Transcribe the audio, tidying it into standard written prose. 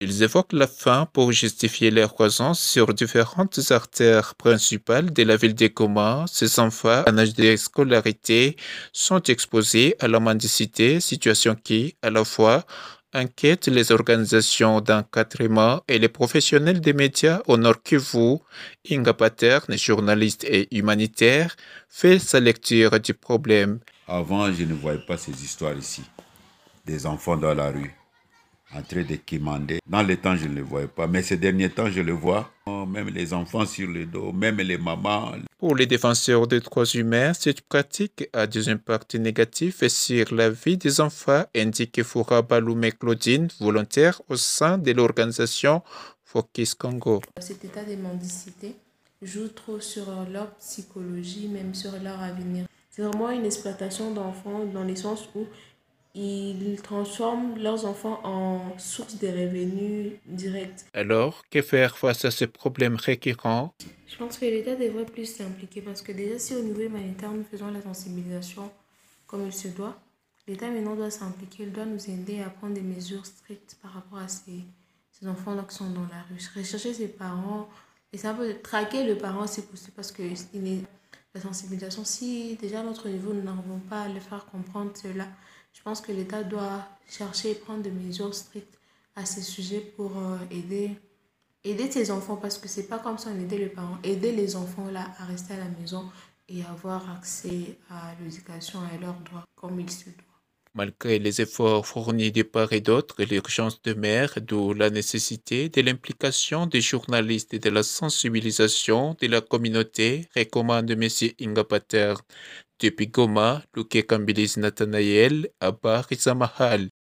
Ils évoquent la faim pour justifier leur présence sur différentes artères principales de la ville de Goma. Ces enfants, en âge de scolarité, sont exposés à la mendicité, situation qui, à la fois, inquiète les organisations d'encadrement et les professionnels des médias au Nord Kivu. Inga Paterne, journaliste et humanitaire, fait sa lecture du problème. Avant, je ne voyais pas ces histoires ici. Des enfants dans la rue, en train de quémander. Dans les temps, je ne le voyais pas, mais ces derniers temps, je le vois. Même les enfants sur le dos, même les mamans. Pour les défenseurs des droits humains, cette pratique a des impacts négatifs sur la vie des enfants, indique Foura Baloumé Claudine, volontaire au sein de l'organisation Focus Congo. Cet état de mendicité joue trop sur leur psychologie, même sur leur avenir. C'est vraiment une exploitation d'enfants dans le sens où ils transforment leurs enfants en source de revenus directs. Alors, que faire face à ces problèmes récurrents? Je pense que l'État devrait plus s'impliquer parce que déjà si au niveau humanitaire nous faisons la sensibilisation comme il se doit, l'État maintenant doit s'impliquer, il doit nous aider à prendre des mesures strictes par rapport à ces enfants-là qui sont dans la rue. Rechercher ses parents, et c'est un peu de traquer le parent si possible parce que la sensibilisation, si déjà à notre niveau nous n'arrivons pas à le faire comprendre cela, je pense que l'État doit chercher et prendre des mesures strictes à ce sujet pour aider tes enfants parce que c'est pas comme si on aidait les parents, aider les enfants là à rester à la maison et avoir accès à l'éducation et à leurs droits comme il se doit. Malgré les efforts fournis de part et d'autre, l'urgence demeure, d'où la nécessité de l'implication des journalistes et de la sensibilisation de la communauté, recommande M. Ingapater. Depuis Goma, Luke Kambilis Nathanaël, Abba Rizamahal.